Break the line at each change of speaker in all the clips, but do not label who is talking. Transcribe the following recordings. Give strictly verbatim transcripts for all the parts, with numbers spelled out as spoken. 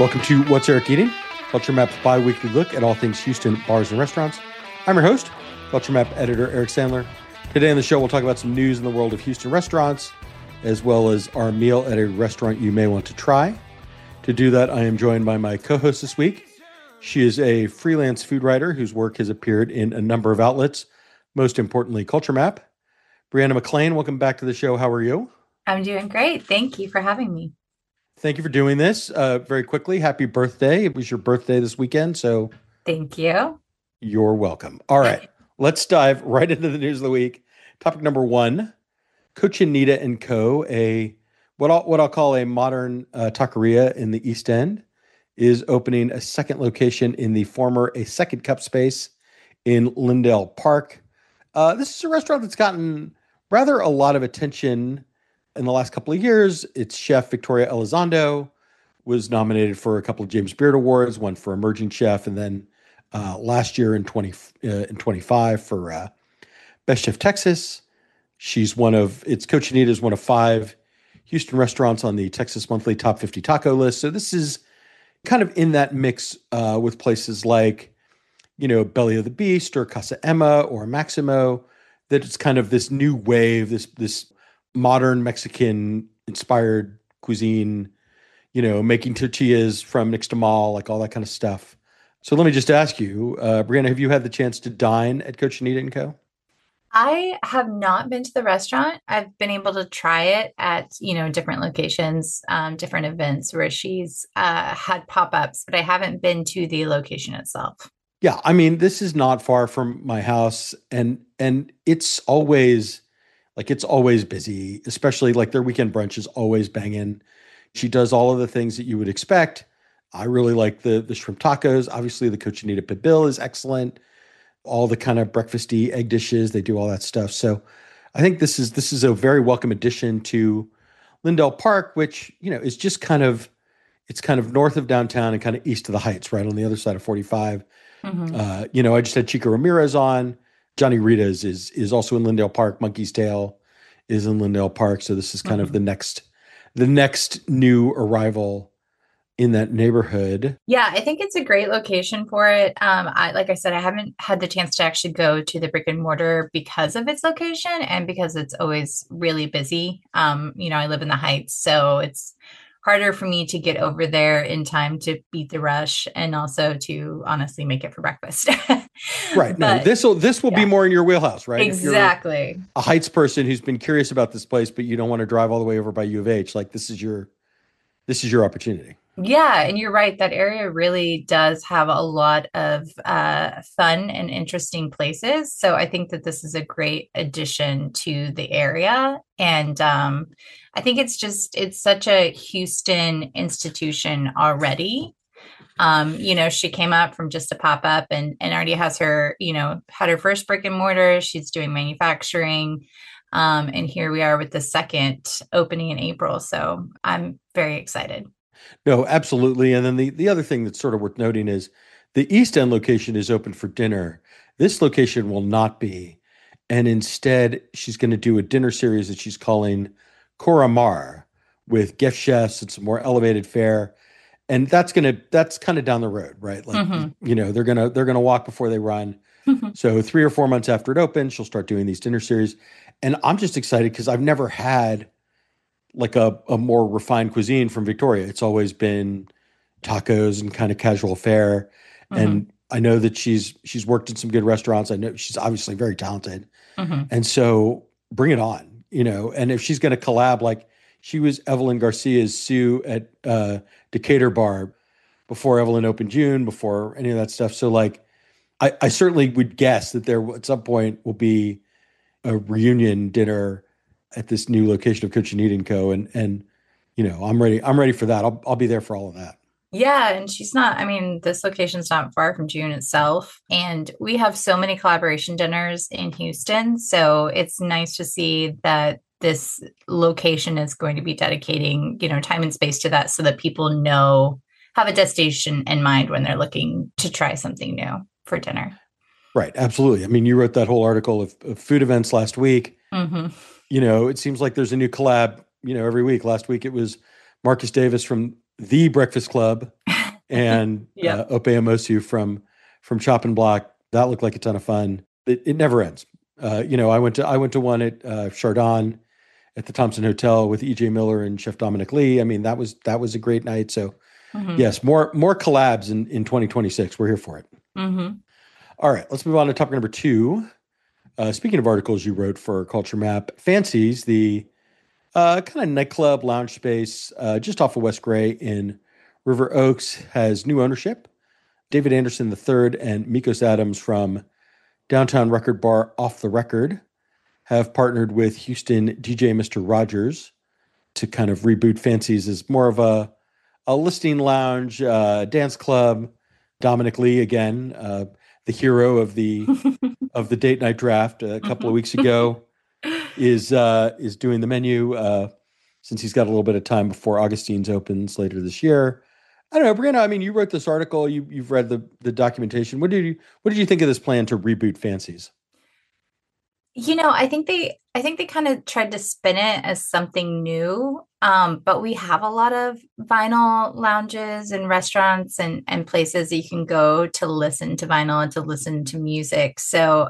Welcome to What's Eric Eating? Culture Map's bi-weekly look at all things Houston bars and restaurants. I'm your host, Culture Map editor Eric Sandler. Today on the show, we'll talk about some news in the world of Houston restaurants, as well as our meal at a restaurant you may want to try. To do that, I am joined by my co-host this week. She is a freelance food writer whose work has appeared in a number of outlets, most importantly, Culture Map. Brianna McLean, welcome back to the show. How are you?
I'm doing great. Thank you for having me.
Thank you for doing this. Uh, very quickly, happy birthday. It was your birthday this weekend, so
Thank you.
You're welcome. All right, let's dive right into the news of the week. Topic number one, Cochinita and Co., a what I'll, what I'll call a modern uh, taqueria in the East End, is opening a second location in the former A Second Cup space in Lindell Park. Uh, this is a restaurant that's gotten rather a lot of attention in the last couple of years. Its chef, Victoria Elizondo, was nominated for a couple of James Beard Awards, one for Emerging Chef, and then uh, last year in twenty uh, in twenty-five for uh, Best Chef Texas. She's one of, it's Cochinita is one of five Houston restaurants on the Texas Monthly Top fifty Taco list. So this is kind of in that mix uh, with places like, you know, Belly of the Beast or Casa Emma or Maximo, that it's kind of this new wave, this this modern Mexican inspired cuisine, you know, making tortillas from nixtamal, like all that kind of stuff. So let me just ask you, uh, Brianna, have you had the chance to dine at Cochinita and Co.?
I have not been to the restaurant. I've been able to try it at, you know, different locations, um, different events where she's uh, had pop-ups, but I haven't been to the location itself.
Yeah, I mean, this is not far from my house, and and it's always like it's always busy, especially like their weekend brunch is always banging. She does all of the things that you would expect. I really like the the shrimp tacos. Obviously, the Cochinita Pibil is excellent. All the kind of breakfasty egg dishes, they do all that stuff. So I think this is this is a very welcome addition to Lindell Park, which, you know, is just kind of it's kind of north of downtown and kind of east of the Heights, right on the other side of forty-five.
Mm-hmm.
Uh, you know, I just had Chico Ramirez on. Johnny Rita's is is also in Lindell Park. Monkey's Tail is in Lindell Park. So this is kind
Mm-hmm.
of the next the next new arrival in that neighborhood.
Yeah, I think it's a great location for it. Um, I, like I said, I haven't had the chance to actually go to the brick and mortar because of its location and because it's always really busy. Um, you know, I live in the Heights, so it's harder for me to get over there in time to beat the rush and also to honestly make it for breakfast.
Right. No,
But
this will this will
yeah,
be more in your wheelhouse, right? If you're
exactly.
a Heights person who's been curious about this place, but you don't want to drive all the way over by U of H, like this is your this is your opportunity.
Yeah, and you're right. That area really does have a lot of uh, fun and interesting places. So I think that this is a great addition to the area. And um, I think it's just, it's such a Houston institution already. Um, you know, she came up from just a pop up and, and already has her, you know, had her first brick and mortar. She's doing manufacturing. Um, and here we are with the second opening in April. So I'm very excited.
No, absolutely. And then the, the other thing that's sort of worth noting is the East End location is open for dinner. This location will not be. And instead, she's going to do a dinner series that she's calling Cora Mar with gift chefs and some more elevated fare. And that's going to, that's kind of down the road, right? Like,
Mm-hmm.
you know, they're going to, they're going to walk before they run. So three or four months after it opens, she'll start doing these dinner series. And I'm just excited because I've never had like a, a more refined cuisine from Victoria. It's always been tacos and kind of casual fare.
Mm-hmm.
And I know that she's she's worked in some good restaurants. I know she's obviously very talented.
Mm-hmm.
And so bring it on, you know. And if she's going to collab, like she was Evelyn Garcia's Sue at uh, Decatur Bar before Evelyn opened June, before any of that stuff. So like, I, I certainly would guess that there at some point will be a reunion dinner at this new location of Cochinita and Co. And and you know, I'm ready. I'm ready for that. I'll I'll be there for all of that.
Yeah, and she's not, I mean, this location's not far from June itself. And we have so many collaboration dinners in Houston. So it's nice to see that this location is going to be dedicating, you know, time and space to that so that people know, have a destination in mind when they're looking to try something new for dinner.
Right. Absolutely. I mean, you wrote that whole article of, of food events last week.
Mm-hmm.
You know, it seems like there's a new collab, you know, every week. Last week it was Marcus Davis from The Breakfast Club and
Yeah.
uh, Ope Amosu from from Chopping Block. That looked like a ton of fun. It, it never ends. Uh, you know, I went to I went to one at uh, Chardon at the Thompson Hotel with E J Miller and Chef Dominic Lee. I mean, that was that was a great night. So
Mm-hmm.
yes, more more collabs in in twenty twenty-six. We're here for it.
Mm-hmm.
All right, let's move on to topic number two. Uh, speaking of articles you wrote for Culture Map, Fancies, the uh, kind of nightclub lounge space uh, just off of West Gray in River Oaks, has new ownership. David Anderson the third and Mikos Adams from Downtown Record Bar Off the Record have partnered with Houston D J Mister Rogers to kind of reboot Fancies as more of a, a listening lounge, uh, dance club. Dominic Lee, again, uh, the hero of the of the date night draft a couple
Mm-hmm.
of weeks ago, is uh, is doing the menu uh, since he's got a little bit of time before Augustine's opens later this year. I don't know, Brianna. I mean, you wrote this article. You you've read the the documentation. What did you what did you think of this plan to reboot Fancies?
You know, I think they I think they kind of tried to spin it as something new. Um, but we have a lot of vinyl lounges and restaurants and, and places that you can go to listen to vinyl and to listen to music. So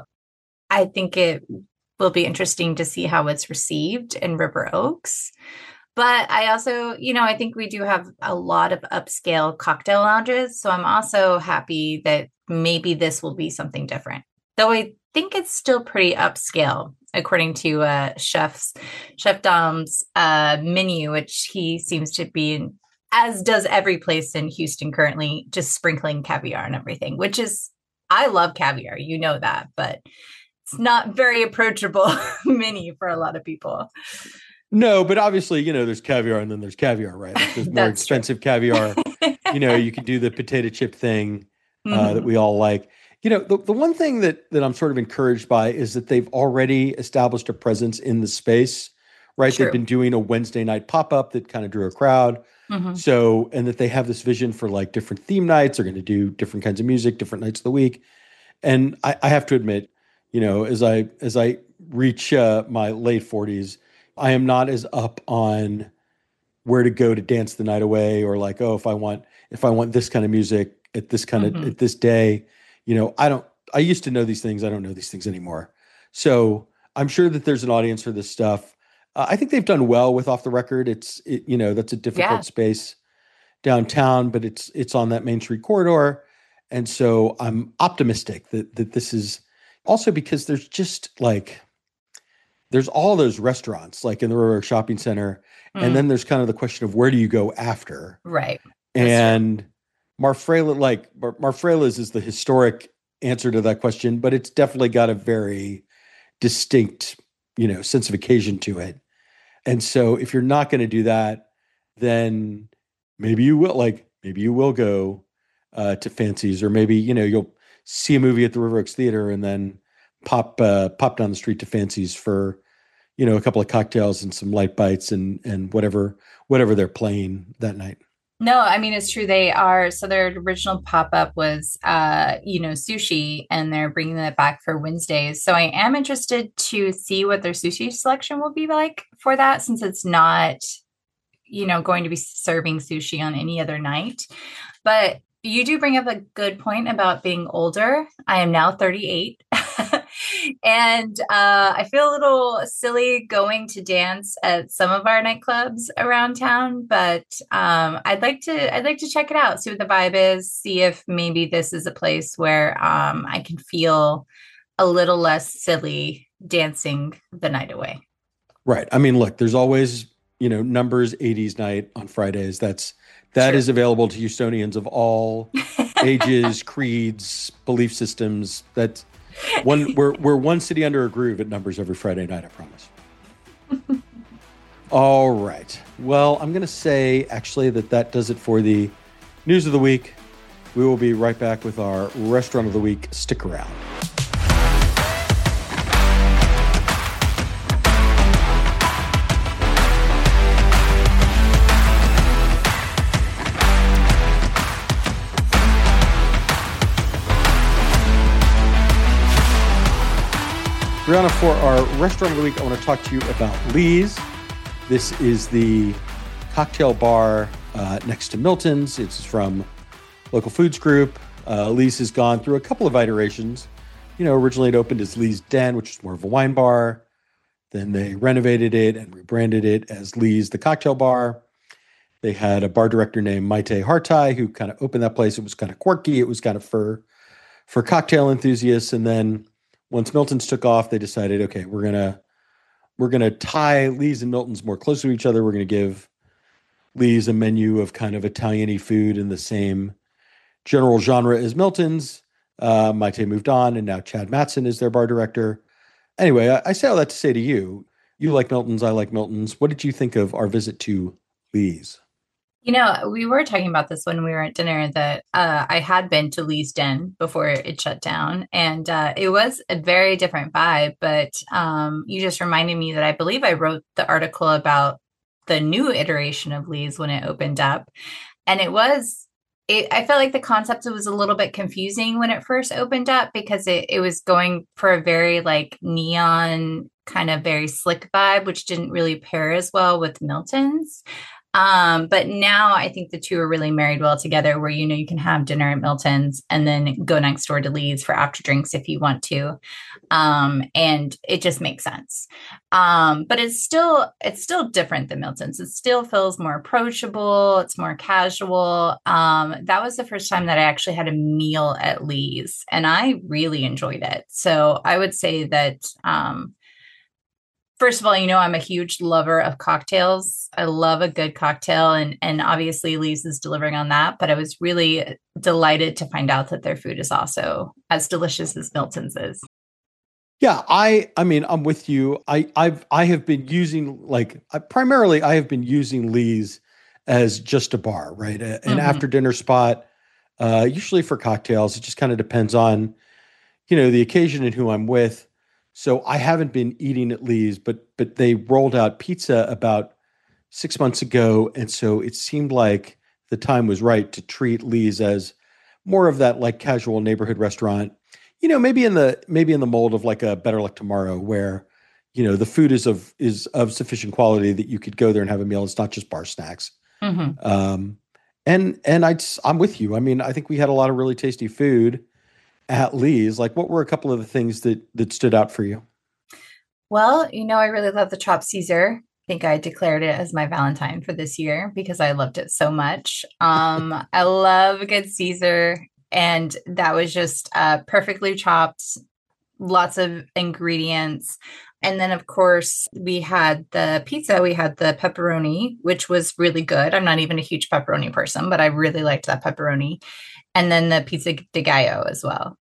I think it will be interesting to see how it's received in River Oaks. But I also, you know, I think we do have a lot of upscale cocktail lounges. So I'm also happy that maybe this will be something different. Though I think it's still pretty upscale, according to uh, Chef's Chef Dom's uh, menu, which he seems to be in, as does every place in Houston currently, just sprinkling caviar and everything, which is, I love caviar, you know that, but it's not very approachable menu for a lot of people.
No, but obviously, you know, there's caviar and then there's caviar, right? Like there's more expensive caviar. You know, you could do the potato chip thing uh, mm-hmm. that we all like. You know, the, the one thing that that I'm sort of encouraged by is that they've already established a presence in the space, right?
True.
They've been doing a Wednesday night pop-up that kind of drew a crowd.
Mm-hmm.
So, and that they have this vision for like different theme nights. They're going to do different kinds of music, different nights of the week. And I, I have to admit, you know, as I as I reach uh, my late forties, I am not as up on where to go to dance the night away, or like, oh, if I want if I want this kind of music at this kind of mm-hmm. at this day. You know, I don't, I used to know these things. I don't know these things anymore. So I'm sure that there's an audience for this stuff. Uh, I think they've done well with Off the Record. It's, it, you know, that's a difficult
yeah.
space downtown, but it's, it's on that Main Street corridor. And so I'm optimistic that, that this is also because there's just like, there's all those restaurants like in the River Shopping Center. Mm. And then there's kind of the question of where do you go after?
Right.
And That's Marfrela, like Mar- Marfrela's is the historic answer to that question, but it's definitely got a very distinct, you know, sense of occasion to it. And so if you're not going to do that, then maybe you will, like, maybe you will go uh, to Fancies, or maybe, you know, you'll see a movie at the River Oaks Theater and then pop, uh, pop down the street to Fancies for, you know, a couple of cocktails and some light bites and, and whatever, whatever they're playing that night.
No, I mean, it's true. They are. So their original pop-up was, uh, you know, sushi, and they're bringing that back for Wednesdays. So I am interested to see what their sushi selection will be like for that, since it's not, you know, going to be serving sushi on any other night. But you do bring up a good point about being older. I am now thirty-eight. And uh, I feel a little silly going to dance at some of our nightclubs around town, but um, I'd like to I'd like to check it out, see what the vibe is, see if maybe this is a place where um, I can feel a little less silly dancing the night away.
Right. I mean, look, there's always, you know, Numbers eighties night on Fridays. That's that
True.
Is available to Houstonians of all ages, creeds, belief systems. That's One we're we're one city under a groove at Numbers every Friday night, I promise. All right. Well, I'm going to say actually that that does it for the news of the week. We will be right back with our restaurant of the week. Stick around. Brianna, for our restaurant of the week, I want to talk to you about Lee's. This is the cocktail bar uh, next to Milton's. It's from local foods group. Uh, Lee's has gone through a couple of iterations. You know, originally it opened as Lee's Den, which is more of a wine bar. Then they renovated it and rebranded it as Lee's the Cocktail Bar. They had a bar director named Maite Hartai who kind of opened that place. It was kind of quirky. It was kind of for for cocktail enthusiasts. And then once Milton's took off, they decided, okay, we're gonna we're gonna tie Lee's and Milton's more close to each other. We're gonna give Lee's a menu of kind of Italian-y food in the same general genre as Milton's. Uh, Maite moved on, and now Chad Matson is their bar director. Anyway, I, I say all that to say to you, you like Milton's, I like Milton's. What did you think of our visit to Lee's?
You know, we were talking about this when we were at dinner that uh, I had been to Lee's Den before it shut down, and uh, it was a very different vibe. But um, you just reminded me that I believe I wrote the article about the new iteration of Lee's when it opened up, and it was. It, I felt like the concept was a little bit confusing when it first opened up because it, it was going for a very like neon kind of very slick vibe, which didn't really pair as well with Milton's. Um, but now I think the two are really married well together where, you know, you can have dinner at Milton's and then go next door to Lee's for after drinks if you want to. Um, and it just makes sense. Um, but it's still, it's still different than Milton's. It still feels more approachable. It's more casual. Um, that was the first time that I actually had a meal at Lee's and I really enjoyed it. So I would say that, um, first of all, you know, I'm a huge lover of cocktails. I love a good cocktail and, and obviously Lee's is delivering on that, but I was really delighted to find out that their food is also as delicious as Milton's is.
Yeah, I I mean, I'm with you. I I've I have been using like I, primarily I have been using Lee's as just a bar, right? A, an mm-hmm. after dinner spot, uh, usually for cocktails. It just kind of depends on, you know, the occasion and who I'm with. So I haven't been eating at Lee's, but but they rolled out pizza about six months ago, and so it seemed like the time was right to treat Lee's as more of that like casual neighborhood restaurant. You know, maybe in the maybe in the mold of like a Better Luck Tomorrow, where you know the food is of is of sufficient quality that you could go there and have a meal. It's not just bar snacks. Mm-hmm. Um, and and I I'm with you. I mean, I think we had a lot of really tasty food at Lee's. Like, what were a couple of the things that that stood out for you?
Well, you know, I really love the chopped Caesar. I think I declared it as my Valentine for this year because I loved it so much. Um, I love a good Caesar, and that was just uh, perfectly chopped, lots of ingredients. And then, of course, we had the pizza. We had the pepperoni, which was really good. I'm not even a huge pepperoni person, but I really liked that pepperoni. And then the pizza de gallo as well.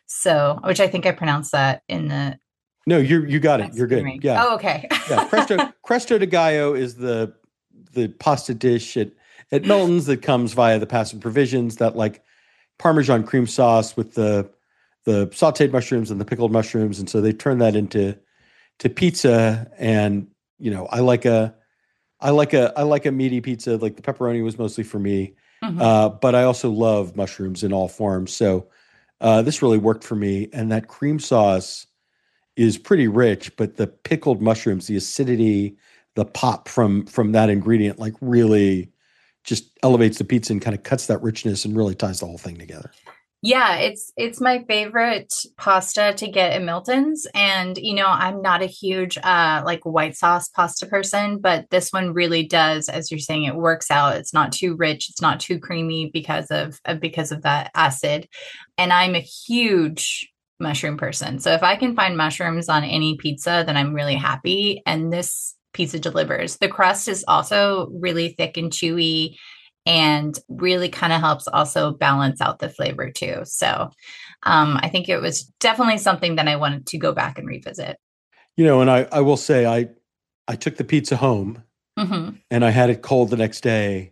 So, which I think I pronounced that in the.
No, you you got it. You're good.
Ring.
Yeah.
Oh, okay.
yeah. Presto Presto de gallo is the the pasta dish at at Milton's that comes via the Passive Provisions. That like Parmesan cream sauce with the the sautéed mushrooms and the pickled mushrooms, and so they turn that into to pizza. And you know, I like a I like a I like a meaty pizza. Like the pepperoni was mostly for me. Mm-hmm. Uh, but I also love mushrooms in all forms. So uh, this really worked for me. And that cream sauce is pretty rich, but the pickled mushrooms, the acidity, the pop from from that ingredient, like really just elevates the pizza and kind of cuts that richness and really ties the whole thing together.
Yeah, it's it's my favorite pasta to get at Milton's. And, you know, I'm not a huge uh, like white sauce pasta person, but this one really does, as you're saying, it works out. It's not too rich. It's not too creamy because of uh, because of that acid. And I'm a huge mushroom person. So if I can find mushrooms on any pizza, then I'm really happy. And this pizza delivers. The crust is also really thick and chewy, and really kind of helps also balance out the flavor too. So um, I think it was definitely something that I wanted to go back and revisit.
You know, and I, I will say, I, I took the pizza home mm-hmm. and I had it cold the next day.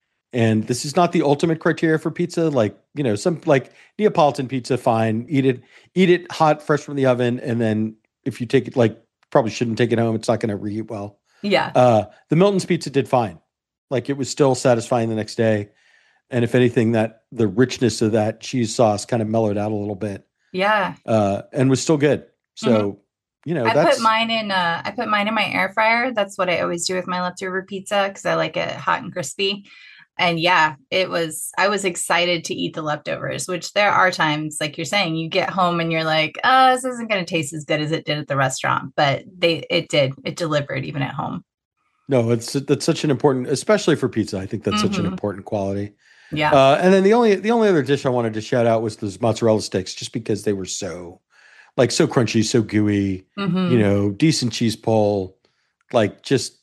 And this is not the ultimate criteria for pizza. Like, you know, some like Neapolitan pizza, fine. Eat it, eat it hot, fresh from the oven. And then if you take it, like, probably shouldn't take it home. It's not going to reheat well.
Yeah.
Uh, the Milton's pizza did fine. Like it was still satisfying the next day. And if anything, that the richness of that cheese sauce kind of mellowed out a little bit.
Yeah.
Uh, and was still good. So, mm-hmm. you know,
I
that's...
put mine in, uh, I put mine in my air fryer. That's what I always do with my leftover pizza, because I like it hot and crispy. and yeah, it was, I was excited to eat the leftovers, which there are times, like you're saying, you get home and you're like, oh, this isn't going to taste as good as it did at the restaurant, but they, it did, it delivered even at home.
No, it's that's such an important, especially for pizza. I think that's mm-hmm. such an important quality.
Yeah.
Uh, and then the only the only other dish I wanted to shout out was those mozzarella sticks, just because they were so, like, so crunchy, so gooey. Mm-hmm. You know, decent cheese pull, like just,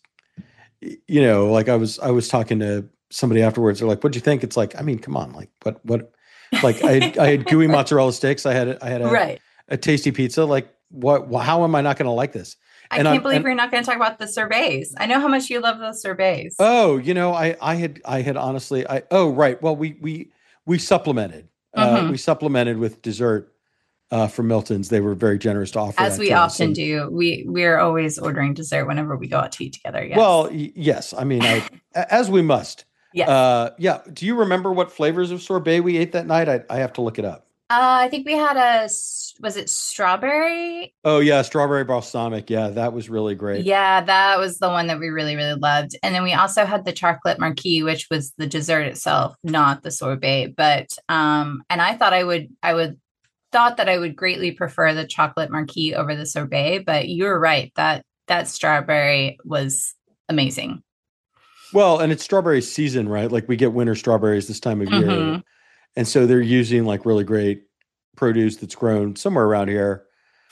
you know, like I was I was talking to somebody afterwards. They're like, "What'd you think?" It's like, I mean, come on, like what what, like I had, I had gooey mozzarella sticks. I had I had a
right.
a tasty pizza. Like what? How am I not going to like this?
I and can't I'm, believe and, we're not going to talk about the sorbets. I know how much you love those sorbets.
Oh, you know, I, I had, I had honestly, I, oh, right. Well, we, we, we supplemented, mm-hmm. uh, we supplemented with dessert, uh, from Milton's. They were very generous to offer
As
that
we
to
often
us.
do. We, we're always ordering dessert whenever we go out to eat together. Yes.
Well, y- yes. I mean, I, as we must.
Yes.
Uh, yeah. Do you remember what flavors of sorbet we ate that night? I, I have to look it up.
Uh, I think we had a, was it strawberry?
Oh yeah, strawberry balsamic. Yeah, that was really great.
Yeah, that was the one that we really, really loved. And then we also had the chocolate marquis, which was the dessert itself, not the sorbet. But um, and I thought I would, I would thought that I would greatly prefer the chocolate marquis over the sorbet. But you were right, that that strawberry was amazing.
Well, and it's strawberry season, right? Like we get winter strawberries this time of year.
Mm-hmm.
And so they're using like really great produce that's grown somewhere around here.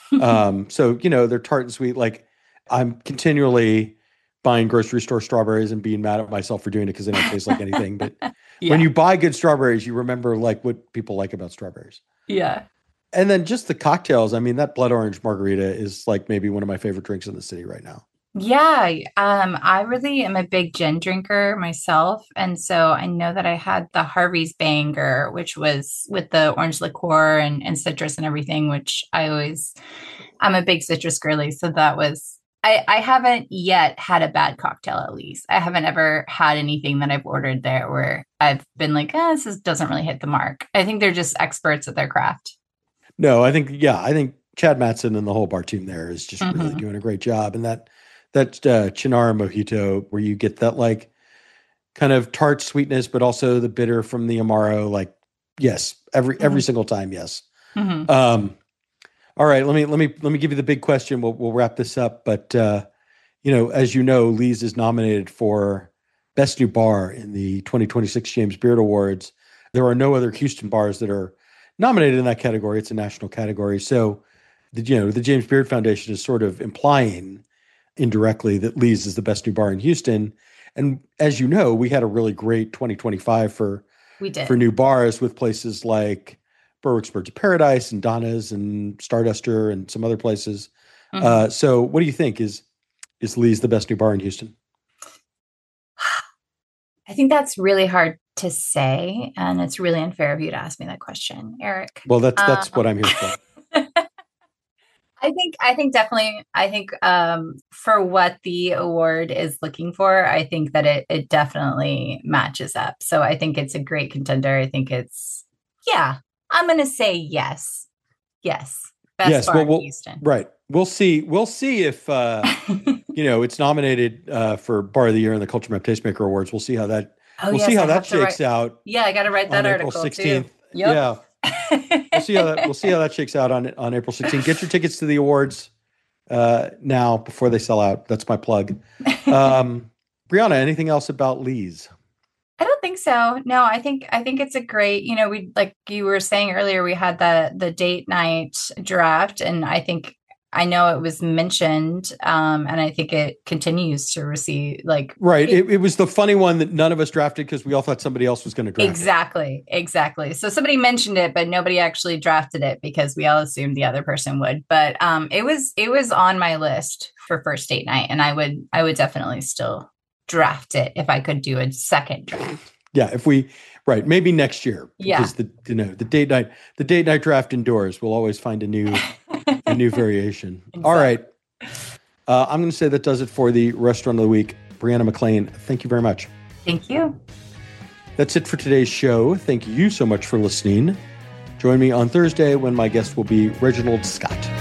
Um, so, you know, they're tart and sweet. Like I'm continually buying grocery store strawberries and being mad at myself for doing it because they don't taste like anything. But yeah. When you buy good strawberries, you remember like what people like about strawberries.
Yeah.
And then just the cocktails. I mean, that blood orange margarita is like maybe one of my favorite drinks in the city right now.
Yeah, um, I really am a big gin drinker myself. And so I know that I had the Harvey's Banger, which was with the orange liqueur and, and citrus and everything, which I always, I'm a big citrus girly. So that was, I, I haven't yet had a bad cocktail, at least. I haven't ever had anything that I've ordered there where I've been like, oh, this is, doesn't really hit the mark. I think they're just experts at their craft.
No, I think, yeah, I think Chad Matson and the whole bar team there is just mm-hmm. really doing a great job. And that, That uh, Chinara mojito, where you get that like kind of tart sweetness, but also the bitter from the Amaro. Like, yes, every mm-hmm. every single time, yes. Mm-hmm. Um, all right, let me let me let me give you the big question. We'll we'll wrap this up. But uh, you know, as you know, Lee's is nominated for Best New Bar in the twenty twenty-six James Beard Awards. There are no other Houston bars that are nominated in that category. It's a national category. So, the you know the James Beard Foundation is sort of implying indirectly that Lee's is the best new bar in Houston. And as you know, we had a really great twenty twenty-five for,
we did.
for new bars with places like Berwick's Birds of Paradise and Donna's and Starduster and some other places. Mm-hmm. Uh, so what do you think? Is, is Lee's the best new bar in Houston?
I think that's really hard to say. And it's really unfair of you to ask me that question, Eric.
Well, that's, that's um, what I'm here for.
I think, I think definitely, I think um, for what the award is looking for, I think that it it definitely matches up. So I think it's a great contender. I think it's, yeah, I'm going to say yes. Yes. Best
yes,
bar
well,
in
we'll,
Houston.
Right. We'll see. We'll see if, uh, you know, it's nominated uh, for Bar of the Year in the Culture Map Tastemaker Awards. We'll see how that,
oh,
we'll
yes,
see how
I
that shakes
write,
out.
Yeah, I got to write that article
April sixteenth.
too. Yep.
Yeah. we'll see how that we'll see how that shakes out on on April sixteenth. Get your tickets to the awards uh, now before they sell out. That's my plug. Um, Brianna, anything else about Lee's?
I don't think so. No, I think I think it's a great. You know, we like you were saying earlier, we had the the date night draft, and I think I know it was mentioned, um, and I think it continues to receive like
right. It, it was the funny one that none of us drafted because we all thought somebody else was going to draft
exactly,
it.
Exactly. So somebody mentioned it, but nobody actually drafted it because we all assumed the other person would. But um, it was it was on my list for first date night, and I would I would definitely still draft it if I could do a second draft.
Yeah, if we right, maybe next year.
Yeah,
because the you know the date night the date night draft indoors. We'll always find a new. A new variation. Exactly. All right. Uh, I'm going to say that does it for the Restaurant of the Week. Brianna McLean, thank you very much.
Thank you.
That's it for today's show. Thank you so much for listening. Join me on Thursday when my guest will be Reginald Scott.